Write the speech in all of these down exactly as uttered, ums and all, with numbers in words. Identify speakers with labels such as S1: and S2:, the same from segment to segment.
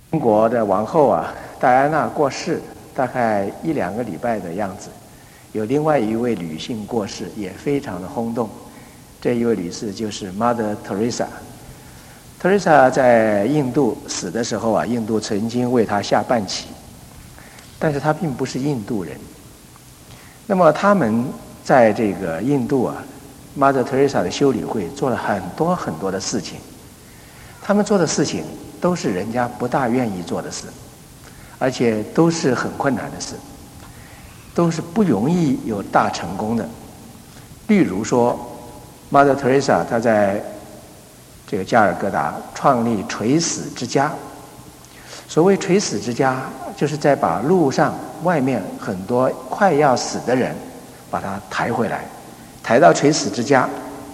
S1: 英国的王后啊，戴安娜过世，大概一两个礼拜的样子。有另外一位女性过世，也非常的轰动。这一位女士就是 Mother Teresa。Teresa 在印度死的时候啊，印度曾经为她下半旗，但是她并不是印度人。那么他们在这个印度啊 ，Mother Teresa 的修理会做了很多很多的事情。他们做的事情都是人家不大愿意做的事，而且都是很困难的事，都是不容易有大成功的。例如说 Mother Teresa 她在这个加尔各答创立垂死之家。所谓垂死之家，就是在把路上外面很多快要死的人把他抬回来，抬到垂死之家，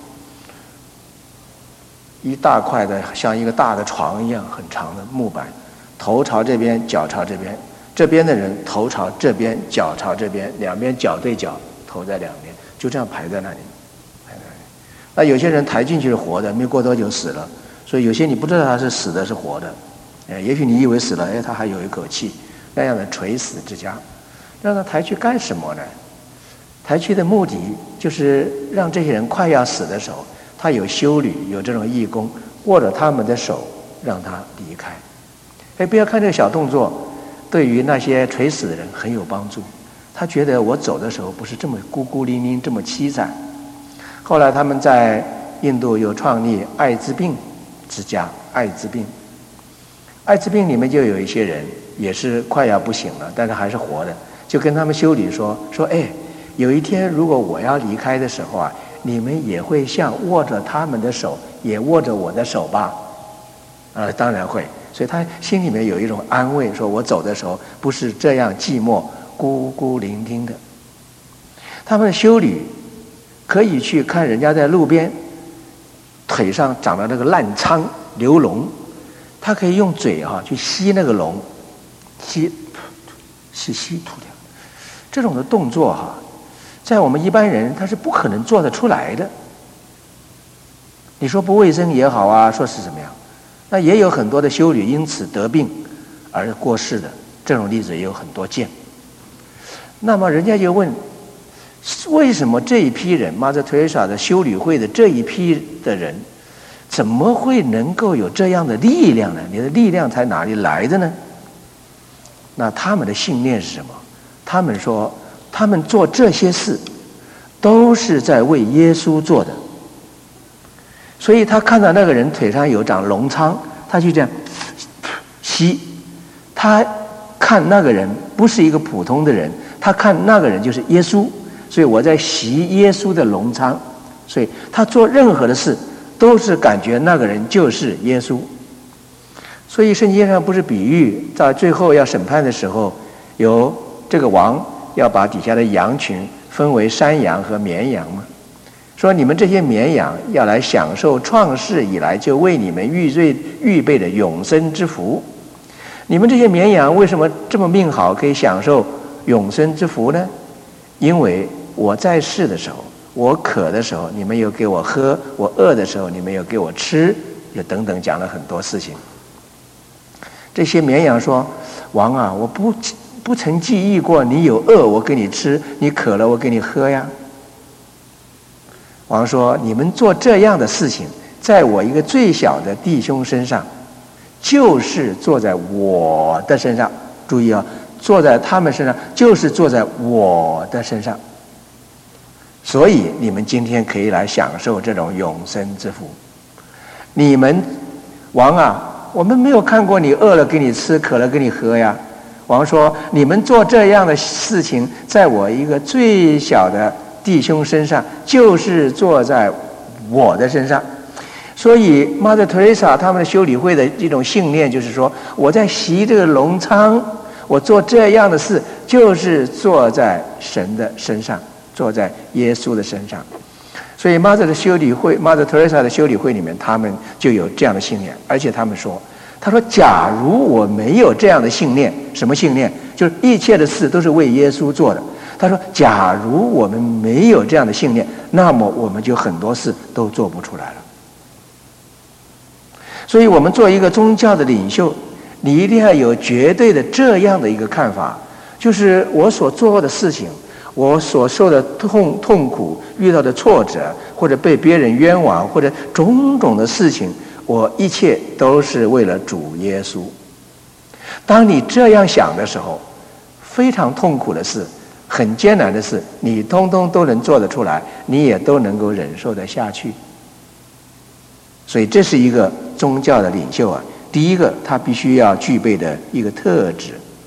S1: 一大块的像一个大的床一样很长的木板，头朝这边脚朝这边，这边的人头朝这边脚朝这边，两边脚对脚，头在两边，就这样排在那里。那有些人抬进去是活的，没过多久死了，所以有些你不知道他是死的是活的，哎，也许你以为死了，哎，他还有一口气，那样的垂死之家，让他抬去干什么呢？抬去的目的就是让这些人快要死的时候，他有修女，有这种义工，握着他们的手，让他离开。哎，不要看这个小动作，对于那些垂死的人很有帮助。他觉得我走的时候不是这么孤孤零零，这么凄惨。后来他们在印度又创立艾滋病之家，艾滋病，艾滋病里面就有一些人也是快要不行了，但是还是活的，就跟他们修理说说，哎，有一天如果我要离开的时候啊，你们也会像握着他们的手，也握着我的手吧？啊，当然会。所以他心里面有一种安慰，说我走的时候不是这样寂寞孤孤零零的。他们的修女可以去看人家在路边腿上长了那个烂疮流脓，他可以用嘴哈、啊、去吸那个脓，吸吸吸吐掉。这种的动作哈、啊，在我们一般人他是不可能做得出来的。你说不卫生也好啊，说是怎么样？那也有很多的修女因此得病而过世的，这种例子也有很多见。那么人家就问，为什么这一批人 Mother Teresa 的修女会的这一批的人怎么会能够有这样的力量呢？你的力量才哪里来的呢？那他们的信念是什么？他们说他们做这些事都是在为耶稣做的。所以他看到那个人腿上有长脓疮，他就这样吸，他看那个人不是一个普通的人，他看那个人就是耶稣，所以我在吸耶稣的脓疮，所以他做任何的事都是感觉那个人就是耶稣。所以圣经上不是比喻在最后要审判的时候，有这个王要把底下的羊群分为山羊和绵羊吗？说你们这些绵羊要来享受创世以来就为你们预备预备的永生之福。你们这些绵羊为什么这么命好，可以享受永生之福呢？因为我在世的时候，我渴的时候你们有给我喝，我饿的时候你们有给我吃，就等等讲了很多事情。这些绵羊说，王啊，我不不曾记忆过你有饿我给你吃，你渴了我给你喝呀。王说，你们做这样的事情在我一个最小的弟兄身上，就是坐在我的身上。注意啊，坐在他们身上就是坐在我的身上。所以你们今天可以来享受这种永生之福。你们王啊，我们没有看过你饿了给你吃，渴了给你喝呀。王说，你们做这样的事情在我一个最小的弟兄身上，就是坐在我的身上。所以 Mother Teresa 他们的修理会的一种信念就是说，我在习这个脓疮，我做这样的事就是坐在神的身上，坐在耶稣的身上。所以 Mother 的修理会 Mother Teresa 的修理会里面，他们就有这样的信念。而且他们说，他说假如我没有这样的信念，什么信念？就是一切的事都是为耶稣做的。他说假如我们没有这样的信念，那么我们就很多事都做不出来了。所以我们做一个宗教的领袖， 你一定要有绝对的这样的一个看法，就是我所做的事情，我所受的痛痛苦，遇到的挫折，或者被别人冤枉，或者种种的事情，我一切都是为了主耶稣。当你这样想的时候，非常痛苦的事，很艰难的事，你通通都能做得出来，你也都能够忍受得下去。所以这是一个宗教的领袖啊，第一个他必须要具备的一个特质。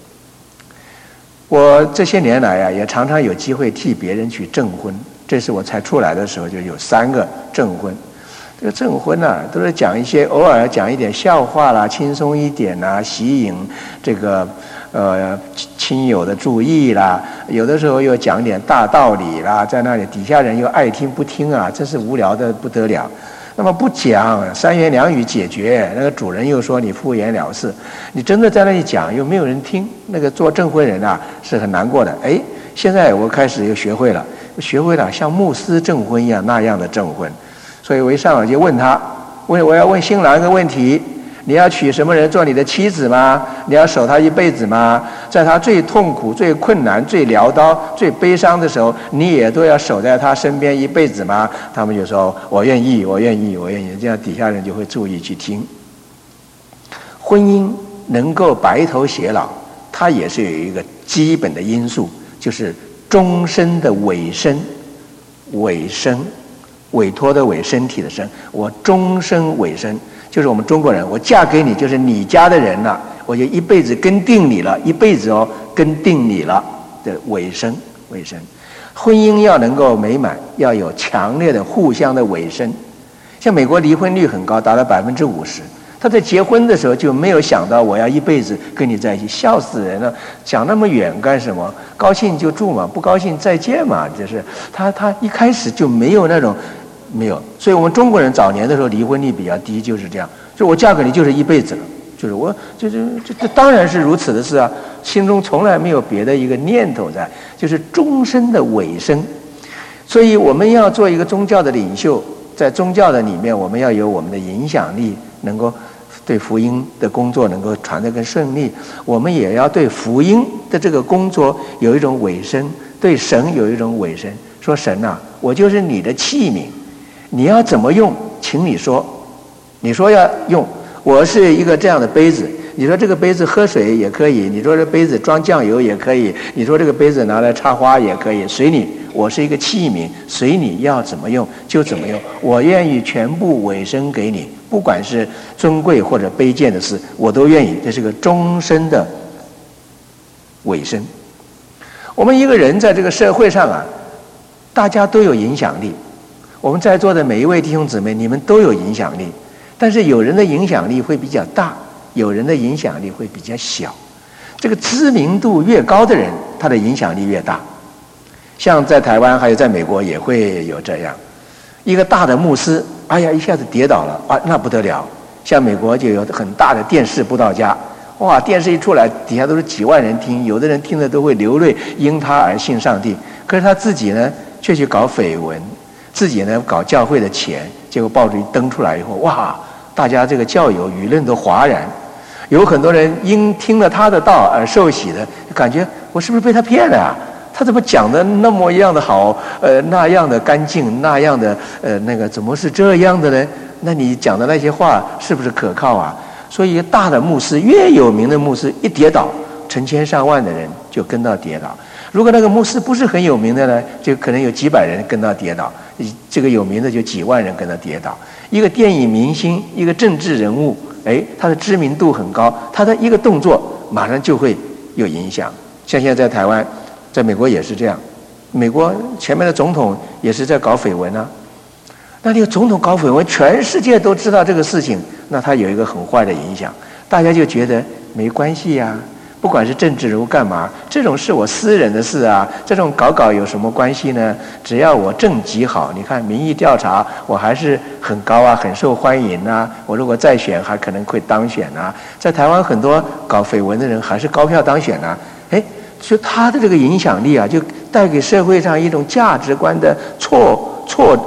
S1: 我这些年来啊，也常常有机会替别人去证婚。这是我才出来的时候就有三个证婚。这个证婚啊，都是讲一些偶尔讲一点笑话啦，轻松一点啦，吸引这个呃亲友的注意啦。有的时候又讲点大道理啦，在那里底下人又爱听不听啊，真是无聊的不得了。那么不讲，三言两语解决，那个主人又说你敷衍了事，你真的在那里讲又没有人听，那个做证婚人啊是很难过的。哎，现在我开始又学会了，学会了像牧师证婚一样那样的证婚。所以我一上来就问他，问我要问新郎一个问题：你要娶什么人做你的妻子吗？你要守他一辈子吗？在他最痛苦、最困难、最潦倒、最悲伤的时候，你也都要守在他身边一辈子吗？他们就说：我愿意，我愿意，我愿意。这样底下人就会注意去听。婚姻能够白头偕老，它也是有一个基本的因素，就是终身的委身，委身。委托的委，身体的身，我终身委身，就是我们中国人，我嫁给你就是你家的人了，我就一辈子跟定你了，一辈子哦跟定你了的委身委身。婚姻要能够美满，要有强烈的互相的委身。像美国离婚率很高，达到百分之五十。他在结婚的时候就没有想到我要一辈子跟你在一起，笑死人了！想那么远干什么？高兴就住嘛，不高兴再见嘛。就是他他一开始就没有那种没有，所以我们中国人早年的时候离婚率比较低，就是这样。就我嫁给你就是一辈子了，就是我就就这这当然是如此的事啊，心中从来没有别的一个念头在，就是终身的委身。所以我们要做一个宗教的领袖，在宗教的里面，我们要有我们的影响力，能够对福音的工作能够传得更顺利。我们也要对福音的这个工作有一种委身，对神有一种委身。说神啊，我就是你的器皿，你要怎么用，请你说。你说要用，我是一个这样的杯子。你说这个杯子喝水也可以，你说这杯子装酱油也可以，你说这个杯子拿来插花也可以，随你。我是一个器皿，随你要怎么用就怎么用。我愿意全部委身给你，不管是尊贵或者卑贱的事，我都愿意。这是个终身的委身。我们一个人在这个社会上啊，大家都有影响力。我们在座的每一位弟兄姊妹，你们都有影响力。但是有人的影响力会比较大，有人的影响力会比较小。这个知名度越高的人，他的影响力越大。像在台湾还有在美国也会有这样，一个大的牧师，哎呀一下子跌倒了啊，那不得了。像美国就有很大的电视布道家，哇，电视一出来，底下都是几万人听，有的人听了都会流泪，因他而信上帝。可是他自己呢，却去搞绯闻，自己呢搞教会的钱，结果报纸一登出来以后，哇，大家这个教友舆论都哗然。有很多人因听了他的道而受洗的，感觉我是不是被他骗了啊？他怎么讲的那么样的好，呃，那样的干净，那样的呃那个，怎么是这样的呢？那你讲的那些话是不是可靠啊？所以大的牧师，越有名的牧师一跌倒，成千上万的人就跟到跌倒。如果那个牧师不是很有名的呢，就可能有几百人跟到跌倒，这个有名的就几万人跟到跌倒。一个电影明星，一个政治人物，哎，他的知名度很高，他的一个动作马上就会有影响。像现在在台湾，在美国也是这样，美国前面的总统也是在搞绯闻啊。那这个总统搞绯闻，全世界都知道这个事情，那他有一个很坏的影响，大家就觉得没关系呀、啊，不管是政治人物干嘛，这种是我私人的事啊，这种搞搞有什么关系呢？只要我政绩好，你看民意调查我还是很高啊，很受欢迎啊，我如果再选还可能会当选啊。在台湾很多搞绯闻的人还是高票当选啊，哎。所以他的这个影响力啊，就带给社会上一种价值观的错错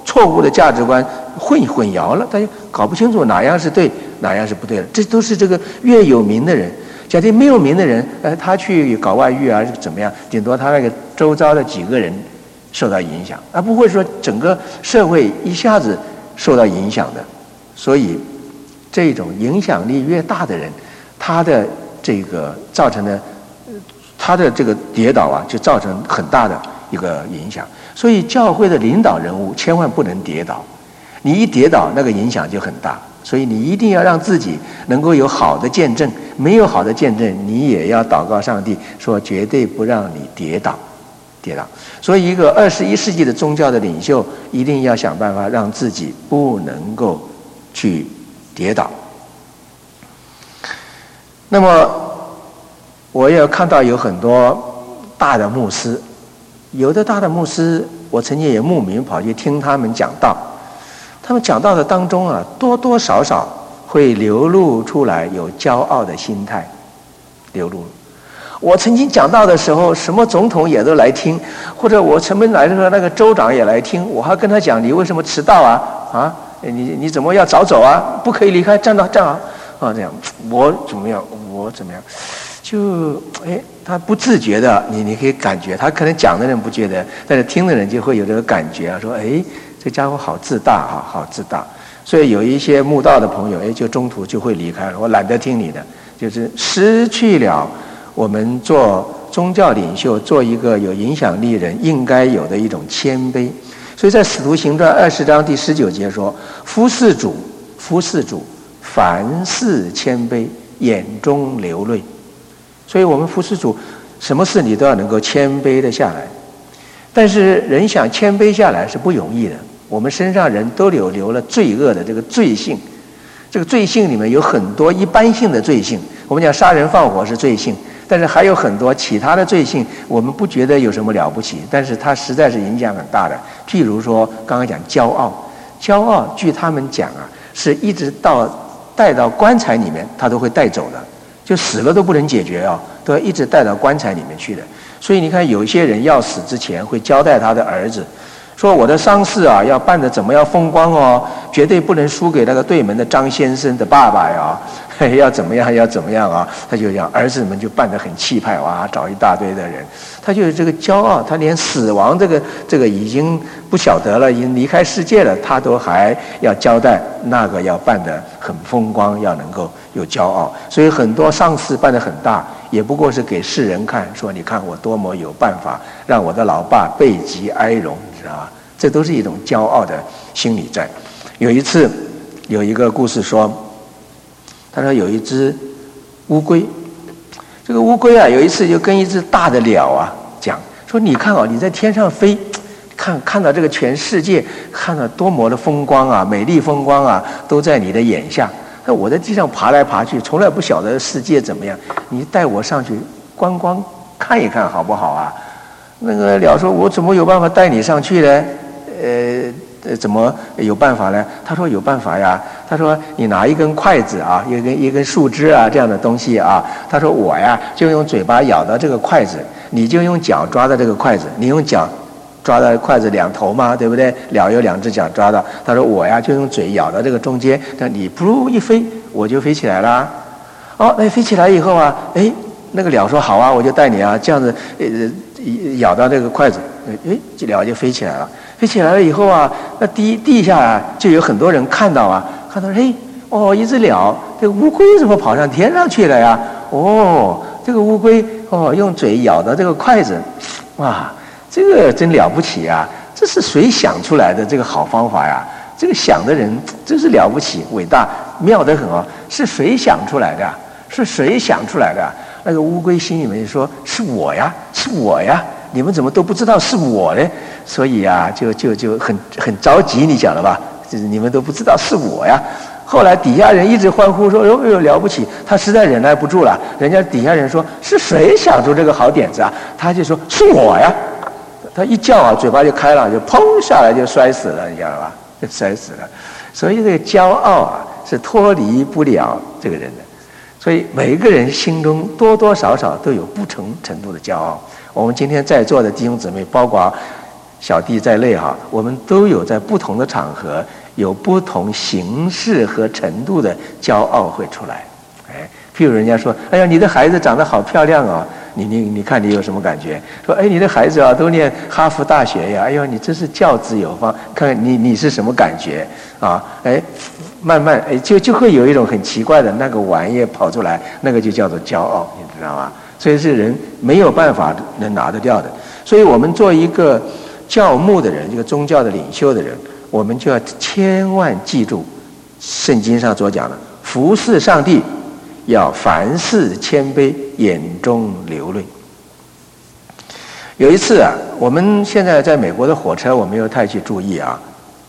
S1: 错误的价值观混混淆了，他就搞不清楚哪样是对，哪样是不对的。这都是这个越有名的人。假定没有名的人，呃，他去搞外遇啊，怎么样？顶多他那个周遭的几个人受到影响，而不会说整个社会一下子受到影响的。所以，这种影响力越大的人，他的这个造成的，他的这个跌倒啊，就造成很大的一个影响。所以，教会的领导人物千万不能跌倒，你一跌倒，那个影响就很大。所以你一定要让自己能够有好的见证，没有好的见证，你也要祷告上帝，说绝对不让你跌倒，跌倒。所以一个二十一世纪的宗教的领袖，一定要想办法让自己不能够去跌倒。那么，我也看到有很多大的牧师，有的大的牧师，我曾经也慕名跑去听他们讲道。他们讲道的当中啊，多多少少会流露出来有骄傲的心态，流露。我曾经讲道的时候，什么总统也都来听，或者我曾经来的时候，那个州长也来听，我还跟他讲，你为什么迟到啊？啊，你你怎么要早走啊？不可以离开，站到站好啊，这样我怎么样？我怎么样？就哎，他不自觉的，你你可以感觉，他可能讲的人不觉得，但是听的人就会有这个感觉啊，说哎。这家伙好自大哈，好自大，所以有一些慕道的朋友，哎，就中途就会离开了。我懒得听你的，就是失去了我们做宗教领袖、做一个有影响力人应该有的一种谦卑。所以在《使徒行传》二十章第十九节说：“夫事主，夫事主，凡事谦卑，眼中流泪。”所以我们服侍主，什么事你都要能够谦卑的下来。但是人想谦卑下来是不容易的。我们身上人都有留了罪恶的这个罪性，这个罪性里面有很多一般性的罪性。我们讲杀人放火是罪性，但是还有很多其他的罪性，我们不觉得有什么了不起，但是它实在是影响很大的。譬如说，刚刚讲骄傲，骄傲据他们讲啊，是一直到带到棺材里面，他都会带走的，就死了都不能解决啊，都要一直带到棺材里面去的。所以你看，有一些人要死之前会交代他的儿子。说我的丧事啊，要办得怎么样风光哦，绝对不能输给那个对门的张先生的爸爸呀，要怎么样要怎么样啊？他就讲儿子们就办得很气派，哇，找一大堆的人，他就有这个骄傲，他连死亡这个这个已经不晓得了，已经离开世界了，他都还要交代那个要办得很风光，要能够有骄傲，所以很多丧事办得很大。也不过是给世人看，说你看我多么有办法让我的老爸背极哀荣，你知道吧？这都是一种骄傲的心理在。有一次，有一个故事说，他说有一只乌龟，这个乌龟啊，有一次就跟一只大的鸟啊讲，说你看哦，你在天上飞，看看到这个全世界，看到多么的风光啊，美丽风光啊，都在你的眼下。那我在地上爬来爬去，从来不晓得世界怎么样。你带我上去观光看一看好不好啊？那个鸟说：“我怎么有办法带你上去呢？呃，怎么有办法呢？”他说：“有办法呀。”他说：“你拿一根筷子啊，一根一根树枝啊，这样的东西啊。”他说：“我呀，就用嘴巴咬到这个筷子，你就用脚抓到这个筷子，你用脚。”抓到筷子两头嘛，对不对？鸟有两只脚抓到。他说我呀就用嘴咬到这个中间，但你噗一飞，我就飞起来啦。哦，那飞起来以后啊，哎，那个鸟说好啊，我就带你啊，这样子呃咬到这个筷子，哎，这鸟就飞起来了。飞起来了以后啊，那地地下啊就有很多人看到啊，看到哎哦一只鸟，这个乌龟怎么跑上天上去了呀？哦，这个乌龟哦用嘴咬到这个筷子，哇！这个真了不起啊！这是谁想出来的这个好方法呀？这个想的人真是了不起、伟大、妙得很啊！是谁想出来的？是谁想出来的？那个乌龟心里面就说：“是我呀，是我呀！你们怎么都不知道是我呢？”所以啊，就就就很很着急，你讲了吧？就是你们都不知道是我呀。后来底下人一直欢呼说：“哟哟，了不起！”他实在忍耐不住了，人家底下人说：“是谁想出这个好点子啊？”他就说：“是我呀。”他一叫啊，嘴巴就开了，就砰下来就摔死了，你知道吧？就摔死了。所以这个骄傲啊，是脱离不了这个人的。所以每一个人心中多多少少都有不同程度的骄傲。我们今天在座的弟兄姊妹，包括小弟在内哈，我们都有在不同的场合有不同形式和程度的骄傲会出来。哎，譬如人家说，哎呀，你的孩子长得好漂亮啊，你你你看你有什么感觉？说，哎，你的孩子啊都念哈佛大学呀，哎呦，你真是教子有方，看看你你是什么感觉啊？哎，慢慢哎就就会有一种很奇怪的那个玩意跑出来，那个就叫做骄傲，你知道吗？所以是人没有办法能拿得掉的。所以我们做一个教牧的人，一个宗教的领袖的人，我们就要千万记住圣经上所讲的，服侍上帝要凡事谦卑，眼中流泪。有一次啊，我们现在在美国的火车我没有太去注意啊，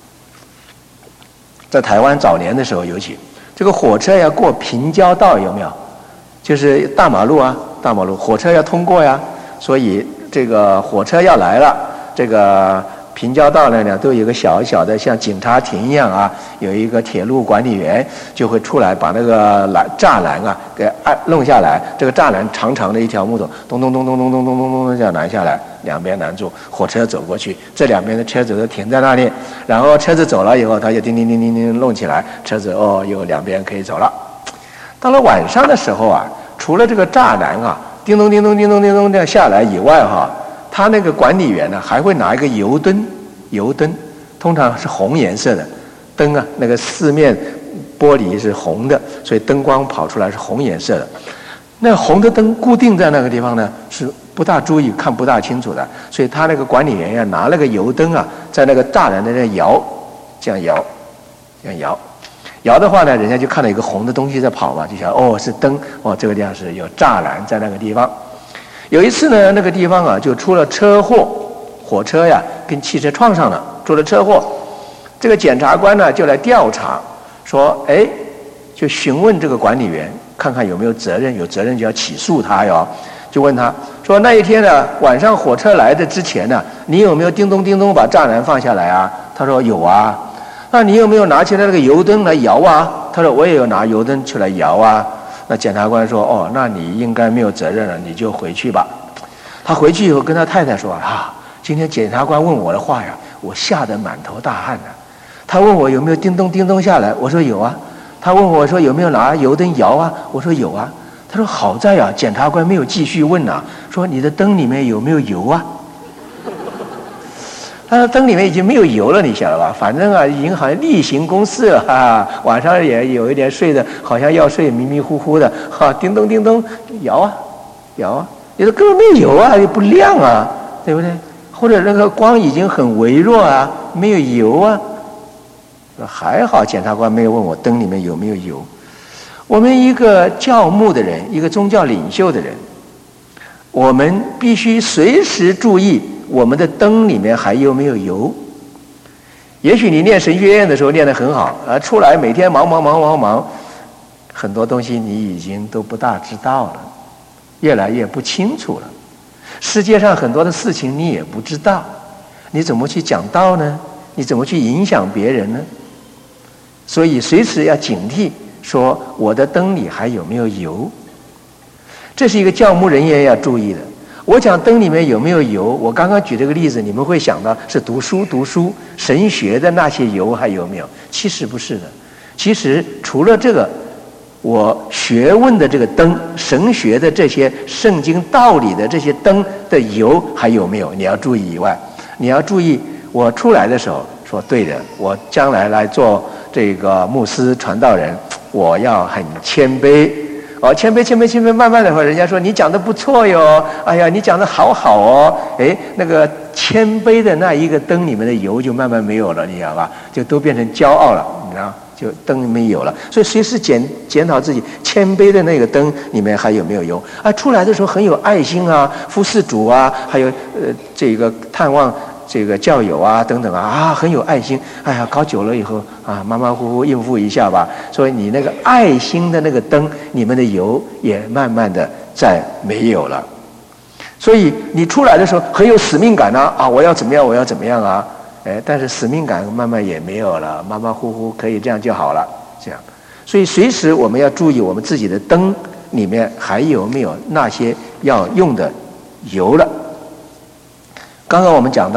S1: 在台湾早年的时候尤其这个火车要过平交道，有没有？就是大马路啊，大马路火车要通过呀，所以这个火车要来了，这个平交道那呢都有一个小小的像警察亭一样啊，有一个铁路管理员就会出来把那个栏栅栏啊给按弄下来，这个栅栏长长的一条木头，咚咚咚咚咚咚咚咚咚这样拦下来，两边拦住，火车走过去，这两边的车子都停在那里，然后车子走了以后，它就叮叮叮叮叮弄起来，车子哦又两边可以走了。到了晚上的时候啊，除了这个栅栏啊叮咚叮咚叮咚叮咚这样下来以外哈，他那个管理员呢还会拿一个油灯，油灯通常是红颜色的灯啊，那个四面玻璃是红的，所以灯光跑出来是红颜色的。那红的灯固定在那个地方呢，是不大注意看不大清楚的，所以他那个管理员呀拿那个油灯啊，在那个栅栏的那摇，这样摇，这样摇。摇的话呢，人家就看到一个红的东西在跑嘛，就想哦是灯，哦这个地方是有栅栏在那个地方。有一次呢，那个地方啊就出了车祸，火车呀跟汽车撞上了，出了车祸。这个检察官呢就来调查，说哎，就询问这个管理员，看看有没有责任，有责任就要起诉他哟。就问他说那一天呢晚上火车来的之前呢，你有没有叮咚叮咚把栅栏放下来啊？他说有啊。那你有没有拿起来那个油灯来摇啊？他说我也有拿油灯出来摇啊。那检察官说哦，那你应该没有责任了，你就回去吧。他回去以后跟他太太说啊，今天检察官问我的话呀，我吓得满头大汗呢。他问我有没有叮咚叮咚下来，我说有啊。他问我说有没有拿油灯摇啊，我说有啊。他说好在啊，检察官没有继续问啊，说你的灯里面有没有油啊？他说灯里面已经没有油了，你晓得吧？反正啊，已经好像例行公事了哈、啊，晚上也有一点睡的，好像要睡，迷迷糊糊的，哈、啊，叮咚叮咚摇啊，摇啊，你说根本没有油啊，又不亮啊，对不对？或者那个光已经很微弱啊，没有油啊。还好检察官没有问我灯里面有没有油。我们一个教牧的人，一个宗教领袖的人，我们必须随时注意我们的灯里面还有没有油。也许你念神学院的时候念得很好啊，出来每天忙忙忙忙忙，很多东西你已经都不大知道了，越来越不清楚了。世界上很多的事情你也不知道，你怎么去讲道呢？你怎么去影响别人呢？所以随时要警惕，说我的灯里还有没有油。这是一个教牧人员要注意的。我讲灯里面有没有油，我刚刚举这个例子，你们会想到是读书读书神学的那些油还有没有？其实不是的。其实除了这个我学问的这个灯，神学的这些圣经道理的这些灯的油还有没有你要注意以外，你要注意我出来的时候说对的，我将来来做这个牧师传道人，我要很谦卑哦，谦卑谦卑谦卑，慢慢的话，人家说你讲的不错哟，哎呀，你讲的好好哦，哎，那个谦卑的那一个灯里面的油就慢慢没有了，你知道吧？就都变成骄傲了，你知道，就灯里面有了。所以随时检检讨自己，谦卑的那个灯里面还有没有油啊？出来的时候很有爱心啊，服侍主啊，还有呃这个探望这个教友啊等等啊啊，很有爱心。哎呀，搞久了以后啊，马马虎虎应付一下吧。所以你那个爱心的那个灯，你们的油也慢慢的再没有了。所以你出来的时候很有使命感啊，啊，我要怎么样，我要怎么样啊，哎，但是使命感慢慢也没有了，马马虎虎可以这样就好了，这样。所以随时我们要注意我们自己的灯里面还有没有那些要用的油了。刚刚我们讲到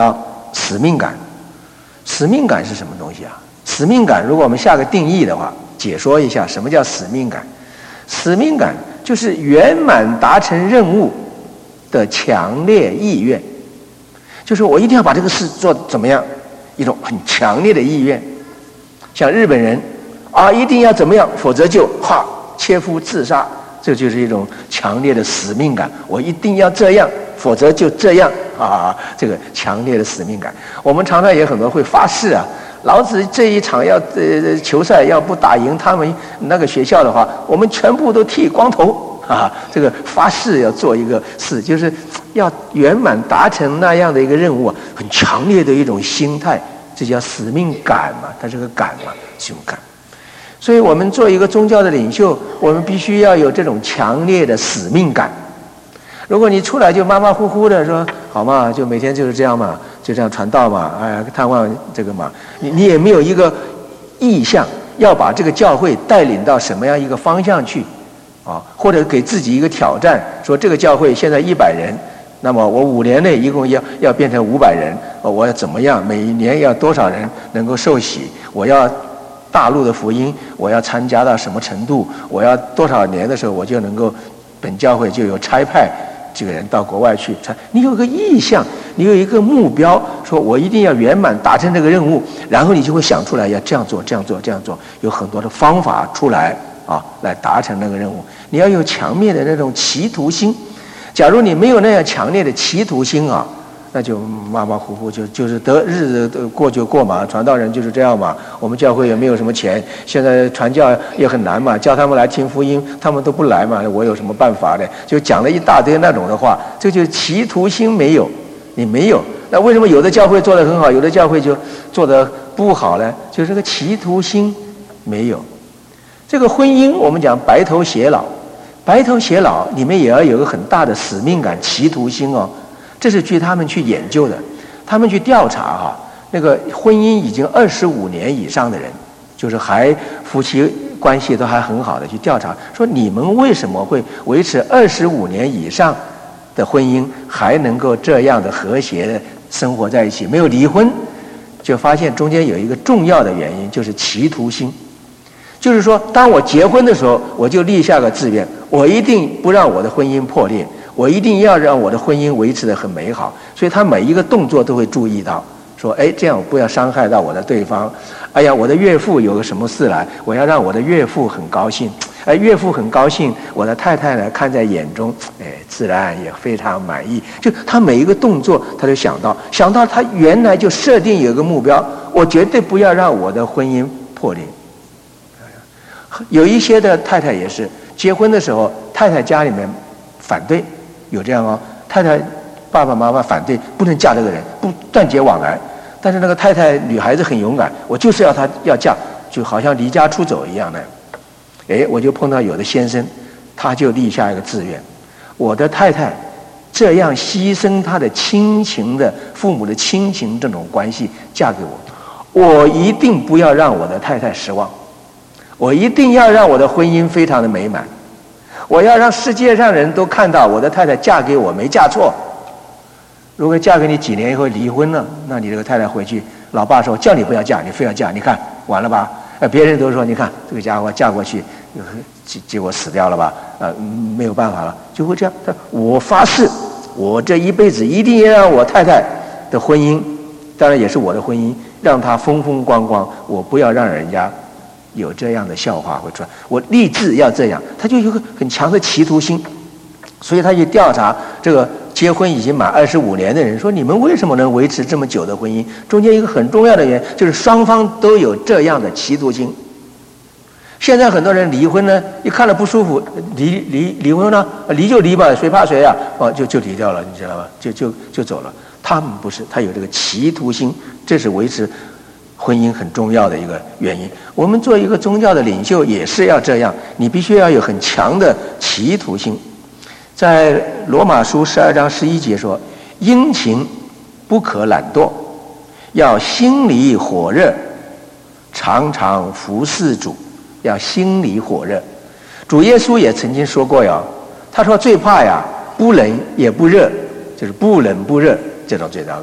S1: 使命感。使命感是什么东西啊？使命感，如果我们下个定义的话，解说一下什么叫使命感。使命感就是圆满达成任务的强烈意愿，就是我一定要把这个事做怎么样，一种很强烈的意愿。像日本人啊，一定要怎么样，否则就哈切腹自杀，这就是一种强烈的使命感。我一定要这样，否则就这样啊，这个强烈的使命感。我们常常也很多会发誓啊，老子这一场要呃球赛要不打赢他们那个学校的话，我们全部都剃光头啊！这个发誓要做一个事，就是要圆满达成那样的一个任务啊，很强烈的一种心态，这叫使命感嘛，它是个感嘛，这种感。所以我们做一个宗教的领袖，我们必须要有这种强烈的使命感。如果你出来就马马虎虎的说好嘛，就每天就是这样嘛，就这样传道嘛，哎，探望这个嘛，你你也没有一个意向要把这个教会带领到什么样一个方向去啊，或者给自己一个挑战，说这个教会现在一百人，那么我五年内一共要要变成五百人，我要怎么样？每一年要多少人能够受洗？我要大陆的福音，我要参加到什么程度？我要多少年的时候，我就能够本教会就有差派这个人到国外去。你有个意向，你有一个目标，说我一定要圆满达成这个任务，然后你就会想出来要这样做，这样做，这样做，有很多的方法出来啊，来达成那个任务。你要有强烈的那种企图心。假如你没有那样强烈的企图心啊，那就马马虎虎，就就是得日子过就过嘛，传道人就是这样嘛。我们教会也没有什么钱，现在传教也很难嘛，叫他们来听福音，他们都不来嘛，我有什么办法呢？就讲了一大堆那种的话，这就是企图心没有，你没有。那为什么有的教会做得很好，有的教会就做得不好呢？就是这个企图心没有。这个婚姻我们讲白头偕老，白头偕老你们也要有个很大的使命感、企图心哦。这是据他们去研究的，他们去调查哈、啊，那个婚姻已经二十五年以上的人，就是还夫妻关系都还很好的，去调查说你们为什么会维持二十五年以上的婚姻还能够这样的和谐的生活在一起，没有离婚？就发现中间有一个重要的原因，就是企图心。就是说，当我结婚的时候，我就立下个志愿，我一定不让我的婚姻破裂。我一定要让我的婚姻维持得很美好，所以他每一个动作都会注意到，说，哎，这样我不要伤害到我的对方。哎呀，我的岳父有个什么事来，我要让我的岳父很高兴。哎，岳父很高兴，我的太太呢看在眼中，哎，自然也非常满意。就他每一个动作，他就想到，想到他原来就设定有个目标，我绝对不要让我的婚姻破裂。有一些的太太也是，结婚的时候，太太家里面反对。有这样哦，太太爸爸妈妈反对，不能嫁这个人，不断绝往来。但是那个太太女孩子很勇敢，我就是要她要嫁，就好像离家出走一样的。哎，我就碰到有的先生，他就立下一个志愿，我的太太这样牺牲她的亲情的父母的亲情这种关系嫁给我，我一定不要让我的太太失望，我一定要让我的婚姻非常的美满。我要让世界上人都看到我的太太嫁给我没嫁错。如果嫁给你几年以后离婚了，那你这个太太回去，老爸说叫你不要嫁，你非要嫁，你看完了吧？呃，别人都说你看这个家伙嫁过去，结结果死掉了吧？呃，没有办法了，就会这样。我发誓，我这一辈子一定要让我太太的婚姻，当然也是我的婚姻，让她风风光光，我不要让人家有这样的笑话会出来，我立志要这样，他就有个很强的企图心，所以他去调查这个结婚已经满二十五年的人，说你们为什么能维持这么久的婚姻？中间一个很重要的原因就是双方都有这样的企图心。现在很多人离婚呢，一看了不舒服，离离离婚了，离就离吧，谁怕谁啊？哦，就就离掉了，你知道吧？就就就走了。他们不是，他有这个企图心，这是维持婚姻很重要的一个原因。我们做一个宗教的领袖也是要这样，你必须要有很强的企图心。在罗马书十二章十一节说，殷勤不可懒惰，要心里火热，常常服侍主，要心里火热。主耶稣也曾经说过呀，他说最怕呀不冷也不热，就是不冷不热，这种最糟糕。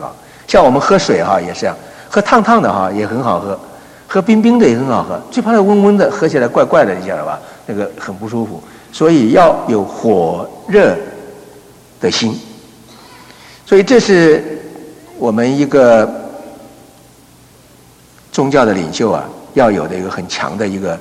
S1: 像我们喝水哈也是这样，喝烫烫的哈也很好喝，喝冰冰的也很好喝，最怕那温温的，喝起来怪怪的，你晓得吧？那个很不舒服。所以要有火热的心。所以这是我们一个宗教的领袖啊要有的一个很强的一个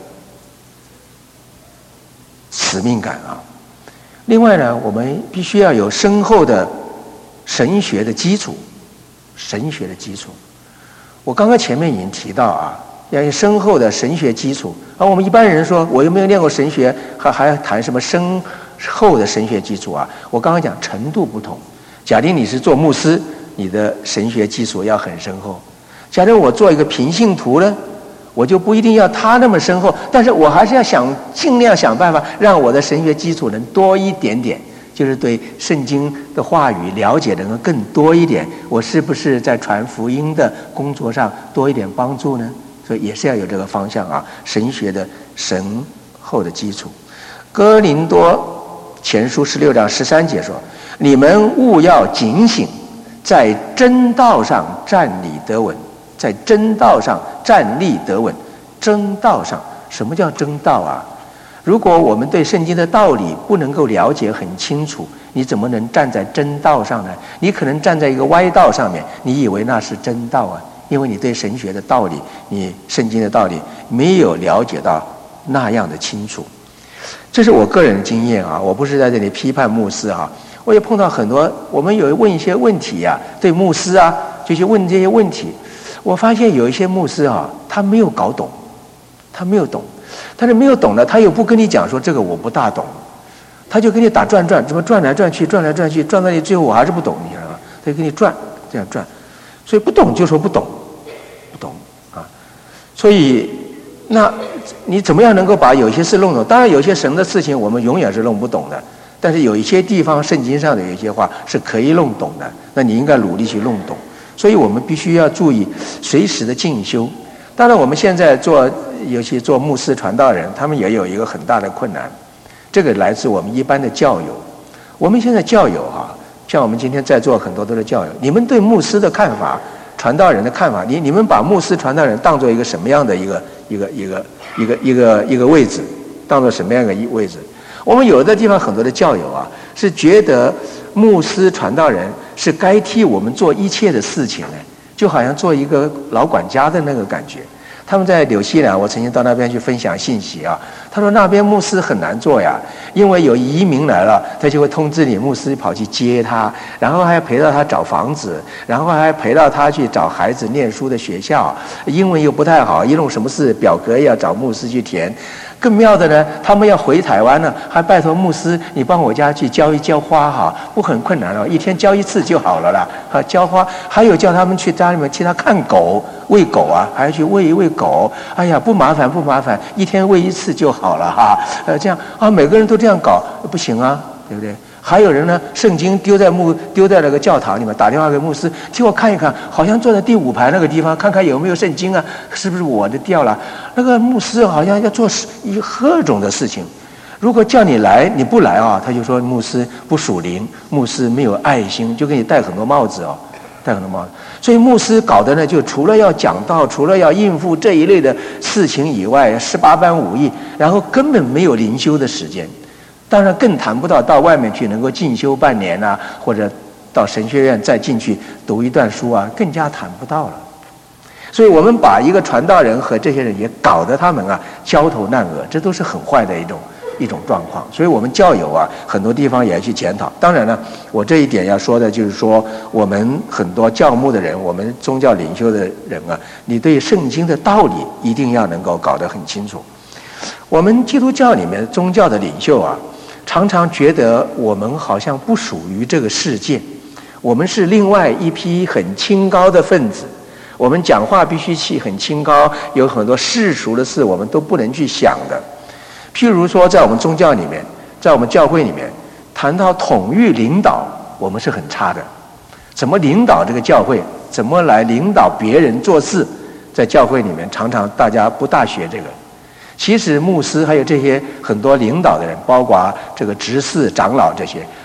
S1: 使命感啊。另外呢，我们必须要有深厚的神学的基础，神学的基础。我刚刚前面已经提到啊，要有深厚的神学基础。而我们一般人说，我又没有念过神学，还还要谈什么深厚的神学基础啊？我刚刚讲程度不同。假定你是做牧师，你的神学基础要很深厚。假定我做一个平信徒呢，我就不一定要他那么深厚，但是我还是要想尽量想办法让我的神学基础能多一点点，就是对圣经的话语了解能够更多一点，我是不是在传福音的工作上多一点帮助呢？所以也是要有这个方向啊，神学的深厚的基础。哥林多前书十六章十三节说，你们务要警醒，在真道上站立得稳，在真道上站立得稳。真道上，什么叫真道啊？如果我们对圣经的道理不能够了解很清楚，你怎么能站在真道上呢？你可能站在一个歪道上面，你以为那是真道啊，因为你对神学的道理，你圣经的道理没有了解到那样的清楚。这是我个人的经验啊，我不是在这里批判牧师啊。我也碰到很多，我们有问一些问题啊，对牧师啊，就去问这些问题。我发现有一些牧师啊，他没有搞懂，他没有懂，但是没有懂呢，他又不跟你讲说这个我不大懂，他就跟你打转转，怎么转来转去，转来转去，转到你最后我还是不懂，你知道吗？他就跟你转，这样转，所以不懂就说不懂，不懂啊。所以那你怎么样能够把有些事弄懂？当然有些神的事情我们永远是弄不懂的。但是有一些地方圣经上的有一些话是可以弄懂的，那你应该努力去弄懂。所以我们必须要注意随时的进修。当然我们现在做尤其做牧师传道人，他们也有一个很大的困难，这个来自我们一般的教友。我们现在教友啊，像我们今天在座很多都是教友，你们对牧师的看法，传道人的看法，你你们把牧师传道人当作一个什么样的一个一个一个一个一个一个位置，当作什么样的一个位置？我们有的地方很多的教友啊，是觉得牧师传道人是该替我们做一切的事情呢，就好像做一个老管家的那个感觉。他们在纽西兰，我曾经到那边去分享信息啊，他说那边牧师很难做呀，因为有移民来了，他就会通知你，牧师跑去接他，然后还要陪到他找房子，然后还陪到他去找孩子念书的学校，英文又不太好，一弄什么事表格要找牧师去填。更妙的呢，他们要回台湾呢，还拜托牧师，你帮我家去浇一浇花哈，不很困难哦，一天浇一次就好了啦。啊，浇花，还有叫他们去家里面替他看狗，喂狗啊，还要去喂一喂狗。哎呀，不麻烦不麻烦，一天喂一次就好了哈。呃，这样啊，每个人都这样搞不行啊，对不对？还有人呢，圣经丢在牧丢在那个教堂里面，打电话给牧师，替我看一看，好像坐在第五排那个地方，看看有没有圣经啊，是不是我的掉了？那个牧师好像要做一各种的事情，如果叫你来你不来啊，他就说牧师不属灵，牧师没有爱心，就给你戴很多帽子哦，戴很多帽子。所以牧师搞的呢，就除了要讲道，除了要应付这一类的事情以外，十八般武艺，然后根本没有灵修的时间。当然更谈不到到外面去能够进修半年啊，或者到神学院再进去读一段书啊，更加谈不到了。所以我们把一个传道人和这些人也搞得他们啊焦头烂额，这都是很坏的一种一种状况。所以我们教友啊很多地方也要去检讨。当然呢，我这一点要说的就是说，我们很多教牧的人，我们宗教领袖的人啊，你对圣经的道理一定要能够搞得很清楚。我们基督教里面宗教的领袖啊，常常觉得我们好像不属于这个世界，我们是另外一批很清高的分子，我们讲话必须气很清高，有很多世俗的事我们都不能去想的。譬如说在我们宗教里面，在我们教会里面谈到统御领导，我们是很差的。怎么领导这个教会，怎么来领导别人做事，在教会里面常常大家不大学这个。其实牧师还有这些很多领导的人，包括这个执事长老，这些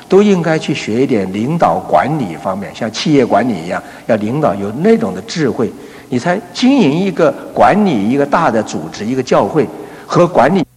S1: 都应该去学一点领导管理方面，像企业管理一样，要领导有那种的智慧，你才经营一个管理一个大的组织，一个教会和管理，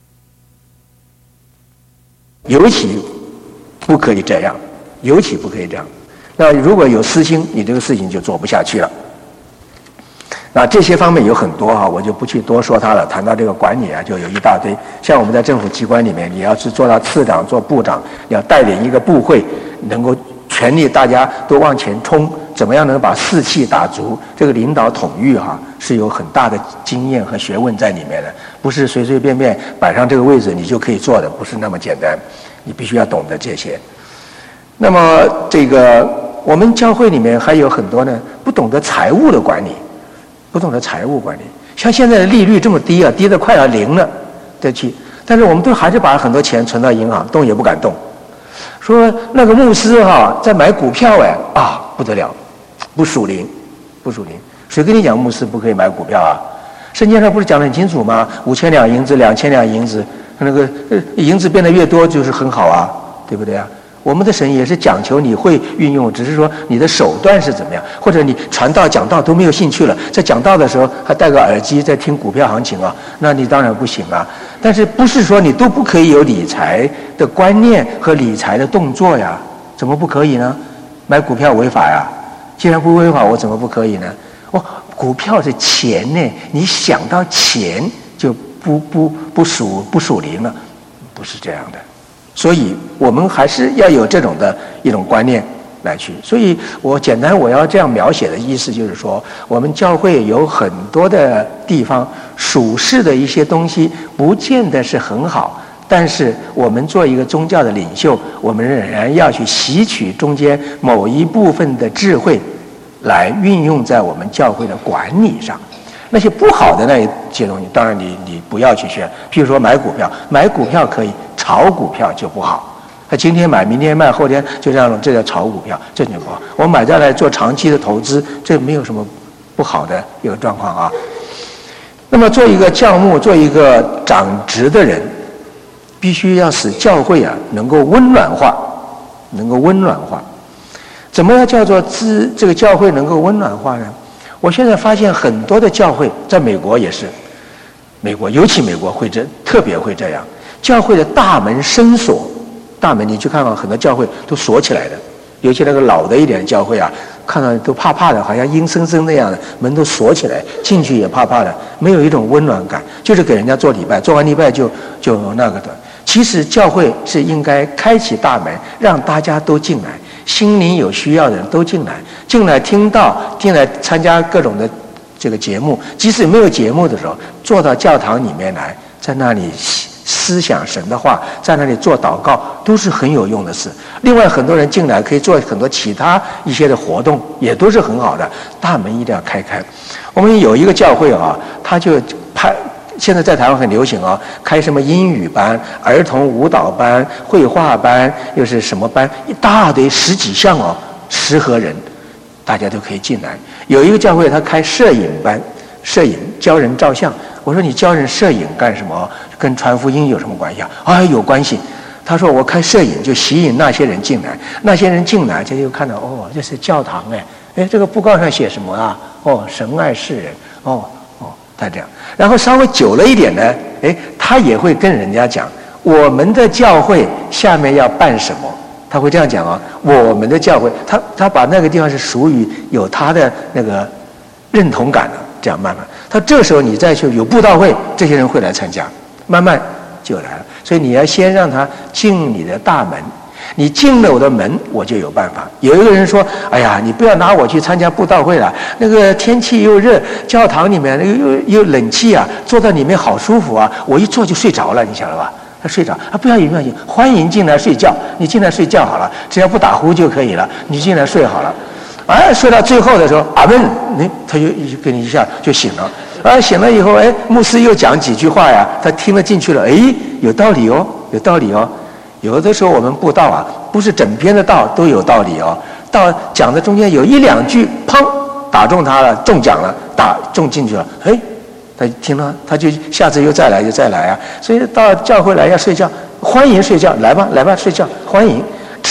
S1: 尤其不可以这样，尤其不可以这样。那如果有私心，你这个事情就做不下去了。那这些方面有很多啊，我就不去多说它了。谈到这个管理啊，就有一大堆。像我们在政府机关里面，你要是做到次长、做部长，你要带领一个部会，能够全力大家都往前冲，怎么样能把士气打足？这个领导统御哈、啊，是有很大的经验和学问在里面的，不是随随便便摆上这个位置你就可以做的，不是那么简单。你必须要懂得这些。那么这个我们教会里面还有很多呢，不懂得财务的管理。不懂得财务管理，像现在的利率这么低啊，低得快要零了，对去，但是我们都还是把很多钱存到银行，动也不敢动。说那个牧师哈、啊、在买股票哎啊不得了，不属灵，不属灵。谁跟你讲牧师不可以买股票啊？圣经上不是讲得很清楚吗？五千两银子，两千两银子，那个银子变得越多就是很好啊，对不对啊？我们的神也是讲求你会运用，只是说你的手段是怎么样，或者你传道讲道都没有兴趣了，在讲道的时候还戴个耳机在听股票行情啊，那你当然不行啊。但是不是说你都不可以有理财的观念和理财的动作呀？怎么不可以呢？买股票违法呀？既然不违法，我怎么不可以呢？哦，股票是钱呢，你想到钱就不不不属不属灵了，不是这样的。所以我们还是要有这种的一种观念来去。所以我简单我要这样描写的意思就是说，我们教会有很多的地方属世的一些东西不见得是很好，但是我们做一个宗教的领袖，我们仍然要去吸取中间某一部分的智慧来运用在我们教会的管理上。那些不好的那些东西，当然你你不要去学。譬如说买股票，买股票可以，炒股票就不好。他今天买，明天卖，后天就这样，这叫炒股票，这就不好。我买下来做长期的投资，这没有什么不好的一个状况啊。那么做一个教牧，做一个长职的人，必须要使教会啊能够温暖化，能够温暖化。怎么样叫做资这个教会能够温暖化呢？我现在发现很多的教会，在美国也是，美国尤其美国会这特别会这样，教会的大门深锁，大门你去看看，很多教会都锁起来的，尤其那个老的一点的教会啊，看到都怕怕的，好像阴森森那样的，门都锁起来，进去也怕怕的，没有一种温暖感，就是给人家做礼拜，做完礼拜就就那个的。其实教会是应该开启大门，让大家都进来。心灵有需要的人都进来，进来听到，进来参加各种的这个节目。即使没有节目的时候，坐到教堂里面来，在那里思想神的话，在那里做祷告，都是很有用的事。另外，很多人进来可以做很多其他一些的活动，也都是很好的。大门一定要开开。我们有一个教会啊，他就派。现在在台湾很流行啊，开什么英语班、儿童舞蹈班、绘画班，又是什么班，一大堆十几项哦，十何人，大家都可以进来。有一个教会他开摄影班，摄影教人照相。我说你教人摄影干什么？跟传福音有什么关系啊？啊，有关系。他说我开摄影就吸引那些人进来，那些人进来，这就看到哦，这是教堂哎，哎，这个布告上写什么啊？哦，神爱世人哦。他这样，然后稍微久了一点呢，哎，他也会跟人家讲我们的教会下面要办什么，他会这样讲啊。我们的教会，他他把那个地方是属于有他的那个认同感的，这样慢慢，他这时候你再去有布道会，这些人会来参加，慢慢就来了。所以你要先让他进你的大门。你进了我的门，我就有办法。有一个人说：“哎呀，你不要拿我去参加布道会了，那个天气又热，教堂里面又又又冷气啊，坐在里面好舒服啊，我一坐就睡着了，你晓得吧？”他睡着啊，不要紧不要紧，欢迎进来睡觉，你进来睡觉好了，只要不打呼就可以了，你进来睡好了。哎，睡到最后的时候，阿门，你他就给你一下就醒了。啊，醒了以后，哎，牧师又讲几句话呀，他听了进去了，哎，有道理哦，有道理哦。有的时候我们布道啊，不是整篇的道都有道理哦，到讲的中间有一两句，砰，打中他了，中奖了，打中进去了，哎，他听了，他就下次又再来就再来啊。所以到教会来要睡觉，欢迎睡觉，来吧来吧睡觉，欢迎。只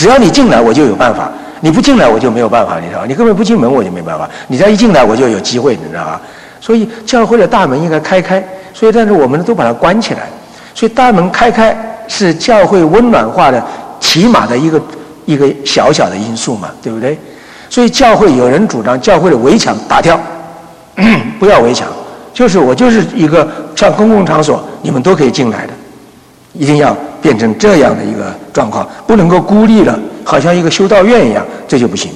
S1: 只要你进来，我就有办法；你不进来，我就没有办法，你知道吧？你根本不进门，我就没办法。你只要一进来，我就有机会，你知道吧？所以教会的大门应该开开，所以但是我们都把它关起来。所以大门开开是教会温暖化的起码的一个一个小小的因素嘛，对不对？所以教会有人主张教会的围墙打掉，不要围墙，就是我就是一个像公共场所，你们都可以进来的，一定要变成这样的一个状况，不能够孤立了，好像一个修道院一样，这就不行。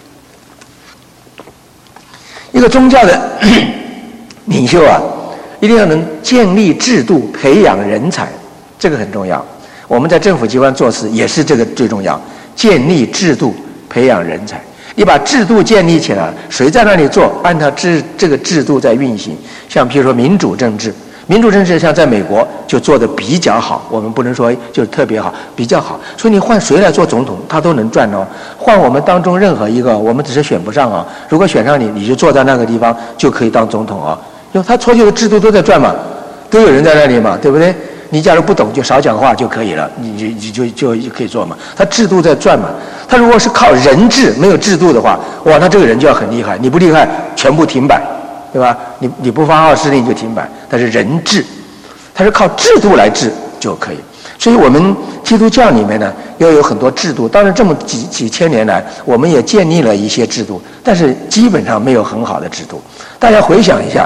S1: 一个宗教的领袖啊，一定要能建立制度，培养人才，这个很重要。我们在政府机关做事也是这个最重要，建立制度，培养人才。你把制度建立起来，谁在那里做，按照制这个制度在运行。像譬如说民主政治，民主政治像在美国就做得比较好，我们不能说就是特别好，比较好。所以你换谁来做总统，他都能赚哦。换我们当中任何一个，我们只是选不上啊。如果选上你，你就坐在那个地方就可以当总统啊。因为他所有的制度都在转嘛，都有人在那里嘛，对不对？你假如不懂，就少讲话就可以了，你你就就就可以做嘛。他制度在转嘛。他如果是靠人治，没有制度的话，哇，那这个人就要很厉害。你不厉害，全部停摆，对吧？你你不发号施令就停摆。但是人治，他是靠制度来治就可以。所以我们基督教里面呢，要有很多制度。当然，这么几几千年来，我们也建立了一些制度，但是基本上没有很好的制度。大家回想一下。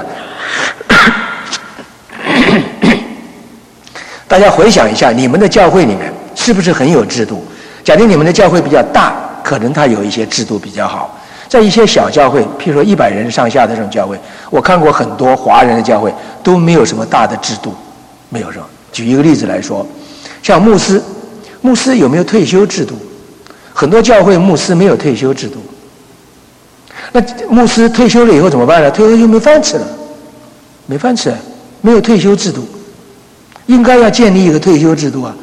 S1: 大家回想一下，你们的教会里面是不是很有制度？假定你们的教会比较大，可能它有一些制度比较好。在一些小教会，譬如说一百人上下的这种教会，我看过很多华人的教会都没有什么大的制度，没有什么。举一个例子来说，像牧师，牧师有没有退休制度？很多教会牧师没有退休制度。那牧师退休了以后怎么办呢？退休就没饭吃了，没饭吃，没有退休制度。应该要建立一个退休制度啊！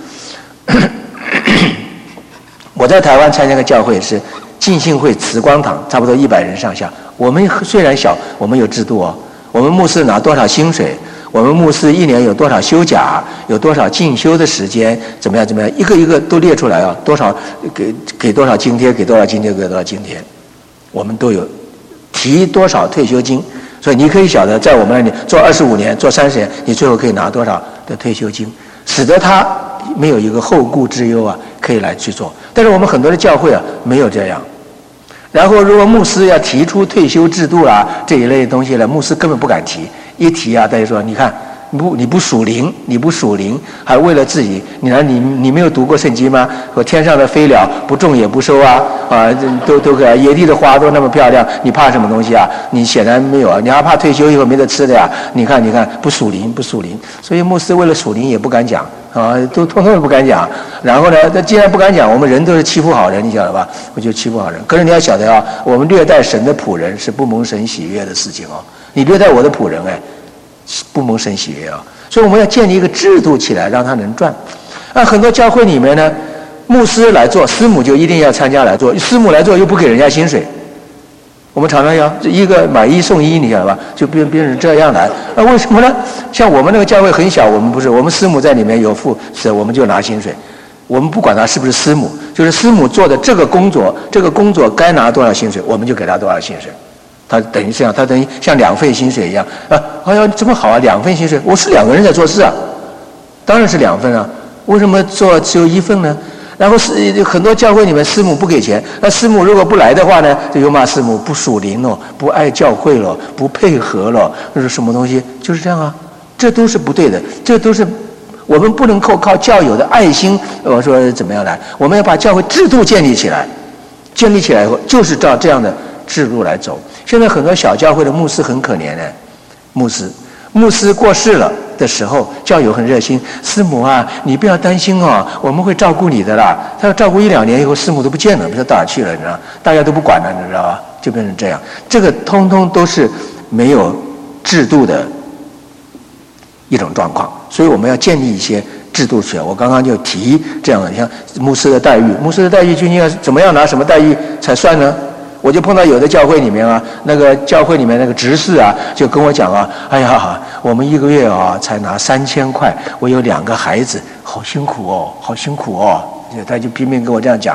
S1: 我在台湾参加个教会是浸信会慈光堂，差不多一百人上下。我们虽然小，我们有制度哦。我们牧师拿多少薪水？我们牧师一年有多少休假？有多少进修的时间？怎么样？怎么样？一个一个都列出来啊！多少给给多少津贴？给多少津贴？给多少津贴？我们都有提多少退休金？所以你可以晓得，在我们那里做二十五年、做三十年，你最后可以拿多少的退休金，使得他没有一个后顾之忧啊，可以来去做。但是我们很多的教会啊，没有这样。然后，如果牧师要提出退休制度啦、啊、这一类的东西了，牧师根本不敢提，一提啊，大家说，你看，你不你不属灵，你不属灵，还为了自己，你看你你没有读过圣经吗？说天上的飞鸟不种也不收啊，啊，都都可野地的花都那么漂亮，你怕什么东西啊？你显然没有啊，你还怕退休以后没得吃的呀？你看你看，不属灵不属灵，所以牧师为了属灵也不敢讲啊，都通通不敢讲。然后呢，那既然不敢讲，我们人都是欺负好人，你晓得吧？我就欺负好人。可是你要晓得啊，我们虐待神的仆人是不蒙神喜悦的事情哦。你虐待我的仆人，哎。不蒙神喜悦啊，所以我们要建立一个制度起来，让它能赚。那很多教会里面呢，牧师来做，师母就一定要参加来做，师母来做又不给人家薪水。我们常常要一个买一送一，你晓得吧？就变变成这样来。那为什么呢？像我们那个教会很小，我们不是，我们师母在里面有付，是我们就拿薪水。我们不管他是不是师母，就是师母做的这个工作，这个工作该拿多少薪水，我们就给他多少薪水。他等于这样，他等于像两份薪水一样啊！哎呀，这么好啊，两份薪水，我是两个人在做事啊，当然是两份啊，为什么做只有一份呢？然后是很多教会里面师母不给钱，那师母如果不来的话呢，就又骂师母不属灵了，不爱教会了，不配合了，那是什么东西？就是这样啊，这都是不对的，这都是我们不能够靠教友的爱心，我说怎么样来？我们要把教会制度建立起来，建立起来以后，就是照这样的制度来走。现在很多小教会的牧师很可怜的，牧师牧师过世了的时候，教友很热心，师母啊，你不要担心哦，我们会照顾你的啦。他要照顾一两年以后，师母都不见了，不知道到哪去了，你知道，大家都不管了，你知道吧？就变成这样，这个通通都是没有制度的一种状况，所以我们要建立一些制度出来。我刚刚就提这样的，像牧师的待遇，牧师的待遇究竟要怎么样拿什么待遇才算呢？我就碰到有的教会里面啊，那个教会里面那个执事啊，就跟我讲啊，哎呀，我们一个月啊才拿三千块，我有两个孩子，好辛苦哦，好辛苦哦。他就拼命跟我这样讲，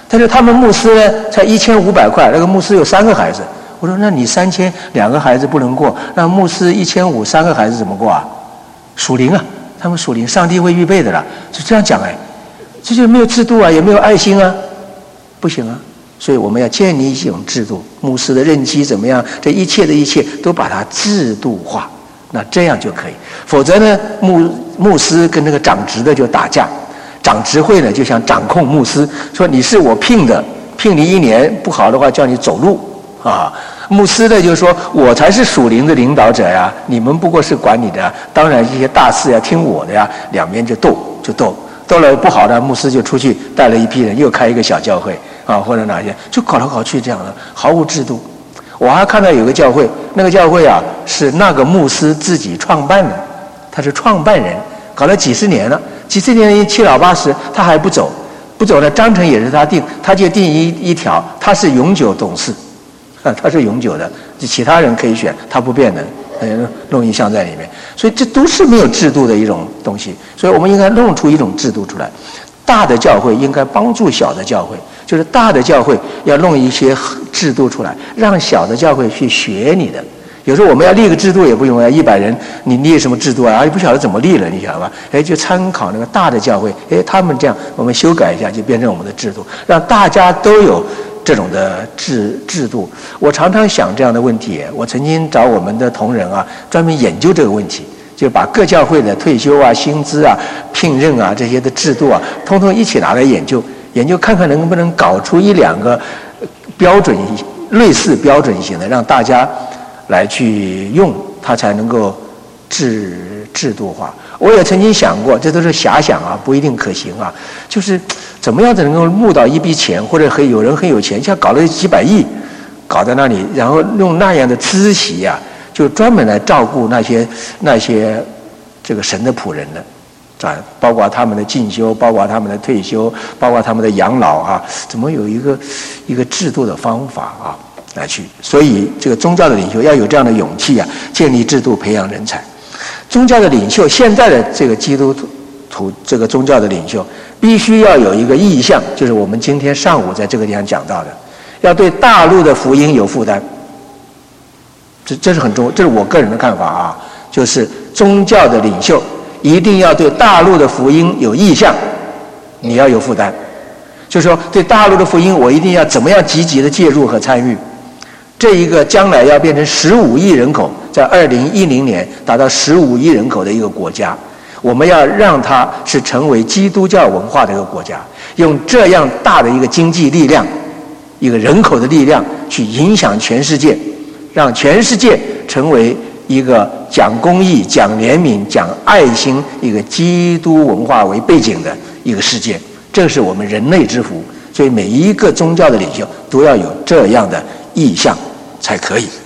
S1: 但是他们牧师呢才一千五百块，那个牧师有三个孩子。我说那你三千两个孩子不能过，那牧师一千五三个孩子怎么过啊？属灵啊，他们属灵，上帝会预备的啦，就这样讲哎，这就没有制度啊，也没有爱心啊，不行啊。所以我们要建立一种制度，牧师的任期怎么样，这一切的一切都把它制度化，那这样就可以。否则呢，牧牧师跟那个长职的就打架，长职会呢就想掌控牧师，说你是我聘的，聘你一年不好的话叫你走路啊。牧师呢就说我才是属灵的领导者呀，你们不过是管理的呀，当然一些大事要听我的呀，两边就斗就斗，斗了不好的牧师就出去带了一批人又开一个小教会啊，或者哪些就搞来搞去这样的，毫无制度。我还看到有个教会，那个教会啊是那个牧师自己创办的，他是创办人，搞了几十年了，几十年七老八十他还不走，不走呢，章程也是他定，他就定一一条，他是永久董事。啊，他是永久的，其他人可以选，他不变的，弄一项在里面，所以这都是没有制度的一种东西，所以我们应该弄出一种制度出来。大的教会应该帮助小的教会，就是大的教会要弄一些制度出来，让小的教会去学你的。有时候我们要立个制度也不用啊，一百人你立什么制度啊？也不晓得怎么立了，你晓得吧？哎，就参考那个大的教会，哎，他们这样，我们修改一下，就变成我们的制度，让大家都有这种的制制度。我常常想这样的问题，我曾经找我们的同仁啊，专门研究这个问题，就把各教会的退休啊、薪资啊、聘任啊这些的制度啊，通通一起拿来研究，研究看看能不能搞出一两个标准类似标准型的，让大家来去用，它才能够制制度化。我也曾经想过，这都是遐想啊，不一定可行啊。就是怎么样子能够募到一笔钱，或者很有人很有钱，像搞了几百亿，搞在那里，然后用那样的孳息呀、啊，就专门来照顾那些那些这个神的仆人的，啊，包括他们的进修，包括他们的退休，包括他们的养老啊，怎么有一个一个制度的方法啊？来去，所以这个宗教的领袖要有这样的勇气啊，建立制度，培养人才。宗教的领袖，现在的这个基督徒这个宗教的领袖，必须要有一个意向，就是我们今天上午在这个地方讲到的，要对大陆的福音有负担。这这是很重要，这是我个人的看法啊，就是宗教的领袖一定要对大陆的福音有意向，你要有负担，就是说对大陆的福音，我一定要怎么样积极的介入和参与。这一个将来要变成十五亿人口，在二零一零年达到十五亿人口的一个国家，我们要让它是成为基督教文化的一个国家，用这样大的一个经济力量、一个人口的力量去影响全世界，让全世界成为一个讲公义、讲怜悯、讲爱心、一个基督文化为背景的一个世界。这是我们人类之福，所以每一个宗教的领袖都要有这样的意向才可以。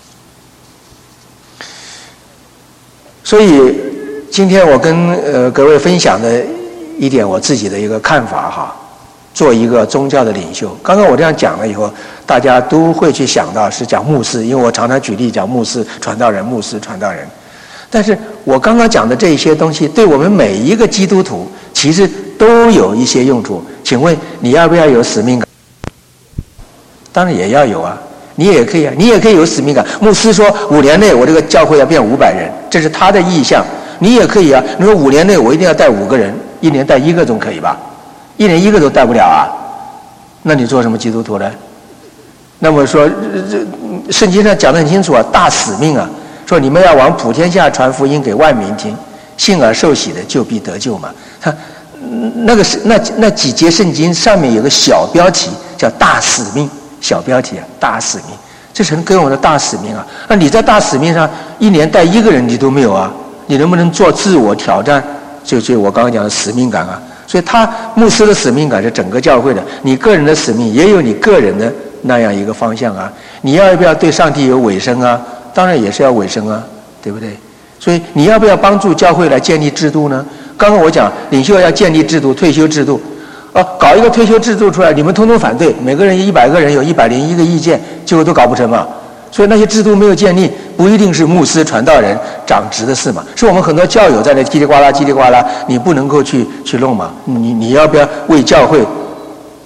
S1: 所以今天我跟呃各位分享的一点我自己的一个看法哈，做一个宗教的领袖。刚刚我这样讲了以后，大家都会去想到是讲牧师，因为我常常举例讲牧师、传道人、牧师、传道人。但是我刚刚讲的这些东西，对我们每一个基督徒其实都有一些用处。请问你要不要有使命感？当然也要有啊，你也可以啊，你也可以有使命感。牧师说五年内我这个教会要变五百人，这是他的意向，你也可以啊。你说五年内我一定要带五个人，一年带一个总可以吧？一年一个都带不了啊，那你做什么基督徒呢？那么说，这圣经上讲得很清楚啊，大使命啊，说你们要往普天下传福音给万民听，信而受洗的就必得救嘛。他那个是那那几节圣经上面有个小标题叫大使命，小标题啊，大使命，这是跟我的大使命啊。那你在大使命上一年带一个人你都没有啊，你能不能做自我挑战？就就我刚刚讲的使命感啊。所以他牧师的使命感是整个教会的，你个人的使命也有你个人的那样一个方向啊。你要不要对上帝有委身啊？当然也是要委身啊，对不对？所以你要不要帮助教会来建立制度呢？刚刚我讲领袖要建立制度，退休制度，啊，搞一个退休制度出来，你们通通反对，每个人一百个人有一百零一个意见，结果都搞不成嘛。所以那些制度没有建立，不一定是牧师、传道人、长职的事嘛，是我们很多教友在那叽里呱啦、叽里呱啦，你不能够去去弄嘛。你你要不要为教会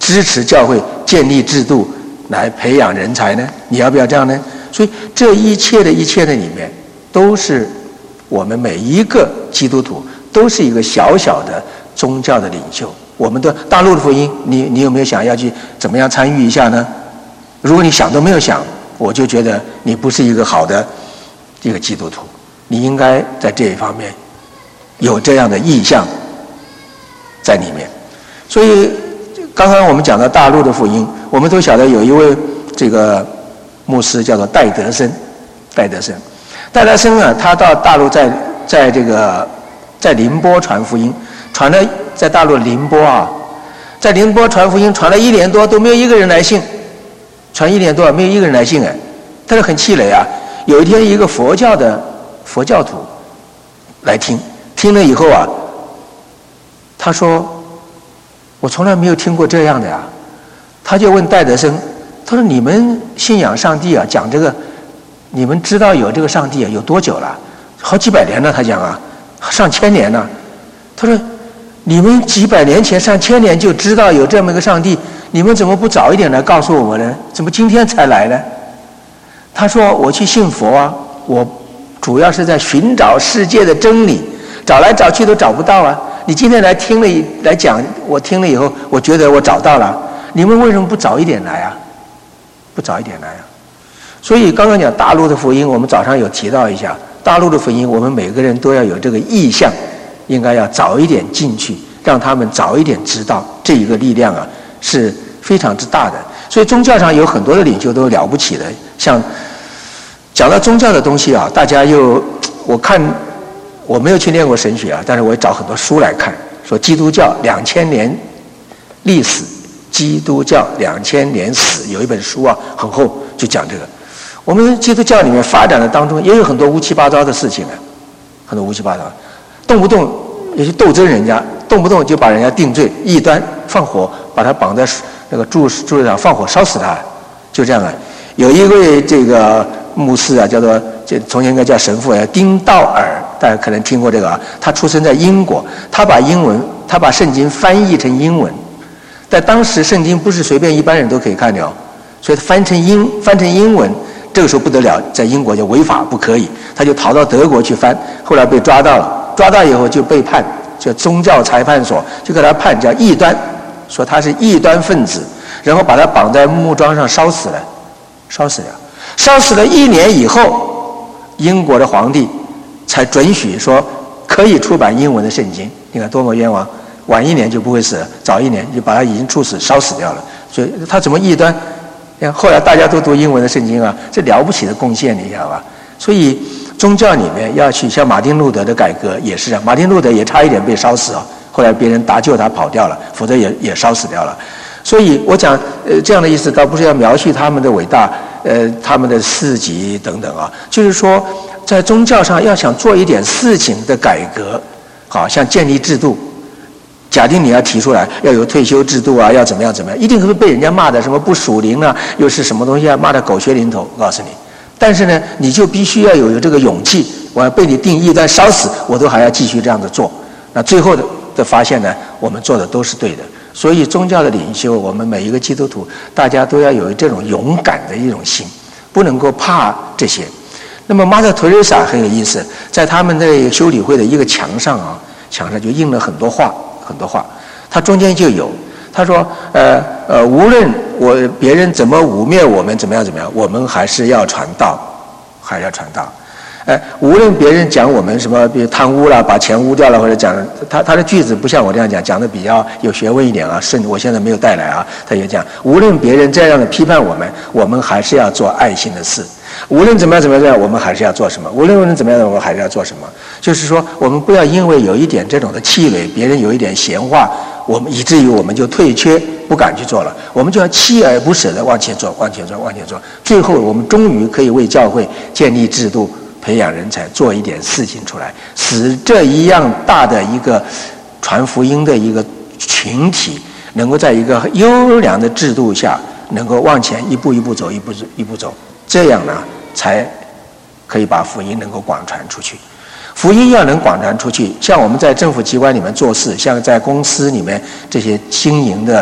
S1: 支持教会建立制度来培养人才呢？你要不要这样呢？所以这一切的一切的里面，都是我们每一个基督徒都是一个小小的宗教的领袖。我们的大陆的福音，你你有没有想要去怎么样参与一下呢？如果你想都没有想，我就觉得你不是一个好的一个基督徒。你应该在这一方面有这样的意向在里面。所以刚刚我们讲到大陆的福音，我们都晓得有一位这个牧师叫做戴德生，戴德生，戴德生啊，他到大陆在在这个在宁波传福音，传了在大陆宁波啊，在宁波传福音传了一年多都没有一个人来信，传一年多没有一个人来信哎，但是很气馁啊。有一天一个佛教的佛教徒来听，听了以后啊，他说我从来没有听过这样的呀。他就问戴德生，他说你们信仰上帝啊，讲这个你们知道有这个上帝啊有多久了？好几百年了，他讲啊，上千年了。他说你们几百年前上千年就知道有这么一个上帝，你们怎么不早一点来告诉我们呢？怎么今天才来呢？他说我去信佛啊，我主要是在寻找世界的真理，找来找去都找不到啊。你今天来听了来讲，我听了以后，我觉得我找到了。你们为什么不早一点来啊？不早一点来啊？所以刚刚讲大陆的福音，我们早上有提到一下，大陆的福音，我们每个人都要有这个意向，应该要早一点进去，让他们早一点知道这一个力量啊是非常之大的。所以宗教上有很多的领袖都了不起的，像讲到宗教的东西啊，大家又我看我没有去念过神学啊，但是我也找很多书来看，说基督教两千年历史，基督教两千年史，有一本书啊很厚，就讲这个。我们基督教里面发展的当中也有很多乌七八糟的事情啊，很多乌七八糟，动不动也去斗争人家，动不动就把人家定罪，异端，放火把他绑在那个柱柱子上放火烧死他，就这样啊。有一位这个牧师啊，叫做这从前应该叫神父啊，丁道尔，大家可能听过这个啊。他出生在英国，他把英文，他把圣经翻译成英文，在当时圣经不是随便一般人都可以看的哦，所以翻成英翻成英文，这个时候不得了，在英国就违法不可以，他就逃到德国去翻，后来被抓到了，抓到以后就被判，叫宗教裁判所就给他判叫异端，说他是异端分子，然后把他绑在木桩上烧死了，烧死了。烧死了一年以后，英国的皇帝才准许说可以出版英文的圣经。你看多么冤枉！晚一年就不会死了，早一年就把他已经处死烧死掉了。所以他怎么异端？后来大家都读英文的圣经啊，这了不起的贡献，你知道吧？所以宗教里面要去像马丁路德的改革也是啊，马丁路德也差一点被烧死啊，后来别人搭救他跑掉了，否则也也烧死掉了。所以我讲呃这样的意思，倒不是要描述他们的伟大，呃他们的事迹等等啊，就是说在宗教上要想做一点事情的改革，好像建立制度。假定你要提出来要有退休制度啊，要怎么样怎么样，一定会被人家骂的什么不属灵啊，又是什么东西啊，骂的狗血淋头。我告诉你，但是呢，你就必须要有有这个勇气，我要被你定义在烧死，我都还要继续这样子做。那最后的的发现呢，我们做的都是对的。所以宗教的领袖，我们每一个基督徒，大家都要有这种勇敢的一种心，不能够怕这些。那么马特·特蕾莎很有意思，在他们的修理会的一个墙上啊，墙上就印了很多话。很多话，他中间就有，他说，呃呃，无论我别人怎么污蔑我们，怎么样怎么样，我们还是要传道，还是要传道。呃，无论别人讲我们什么，比如贪污了，把钱污掉了，或者讲他他的句子不像我这样讲，讲的比较有学问一点啊，顺我现在没有带来啊，他也讲，无论别人这样的批判我们，我们还是要做爱心的事。无论怎么样怎么样，我们还是要做什么？无论无论怎么样，我们还是要做什么？就是说，我们不要因为有一点这种的气馁，别人有一点闲话，我们以至于我们就退却，不敢去做了。我们就要锲而不舍地往前做，往前做，往前做。最后，我们终于可以为教会建立制度，培养人才，做一点事情出来，使这一样大的一个传福音的一个群体，能够在一个优良的制度下，能够往前一步一步走，一步一步走。这样呢，才可以把福音能够广传出去。福音要能广传出去，像我们在政府机关里面做事，像在公司里面这些经营的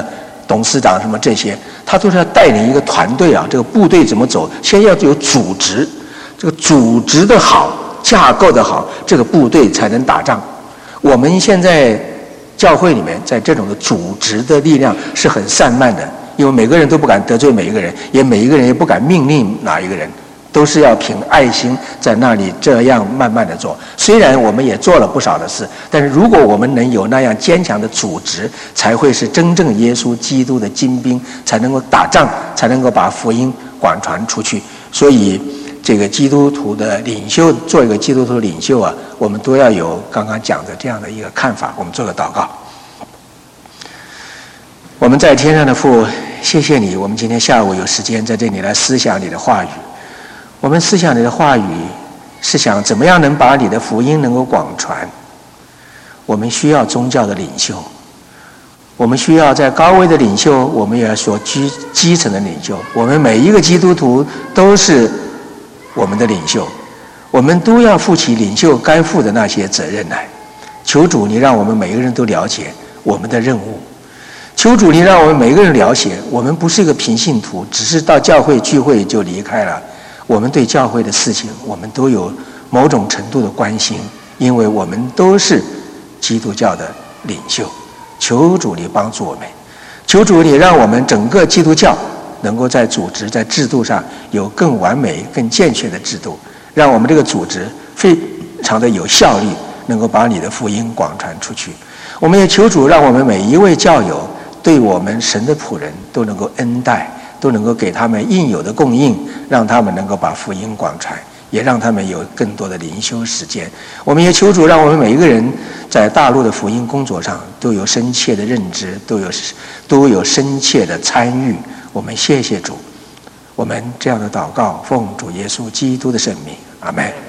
S1: 董事长什么这些，他都是要带领一个团队啊，这个部队怎么走，先要有组织，这个组织的好，架构的好，这个部队才能打仗。我们现在教会里面，在这种的组织的力量是很散漫的，因为每个人都不敢得罪每一个人，也每一个人也不敢命令哪一个人，都是要凭爱心在那里这样慢慢的做。虽然我们也做了不少的事，但是如果我们能有那样坚强的组织，才会是真正耶稣基督的精兵，才能够打仗，才能够把福音广传出去。所以这个基督徒的领袖，做一个基督徒领袖啊，我们都要有刚刚讲的这样的一个看法。我们做个祷告。我们在天上的父，谢谢你，我们今天下午有时间在这里来思想你的话语。我们思想你的话语是想怎么样能把你的福音能够广传。我们需要宗教的领袖，我们需要在高位的领袖，我们也要说基基层的领袖。我们每一个基督徒都是我们的领袖，我们都要负起领袖该负的那些责任来。求主你让我们每一个人都了解我们的任务，求主你让我们每一个人了解，我们不是一个平信徒，只是到教会聚会就离开了。我们对教会的事情，我们都有某种程度的关心，因为我们都是基督教的领袖。求主你帮助我们，求主你让我们整个基督教能够在组织在制度上有更完美更健全的制度，让我们这个组织非常的有效率，能够把你的福音广传出去。我们也求主让我们每一位教友对我们神的仆人都能够恩待，都能够给他们应有的供应，让他们能够把福音广传，也让他们有更多的灵修时间。我们也求主让我们每一个人在大陆的福音工作上都有深切的认知，都有都有深切的参与。我们谢谢主，我们这样的祷告奉主耶稣基督的圣名，阿们。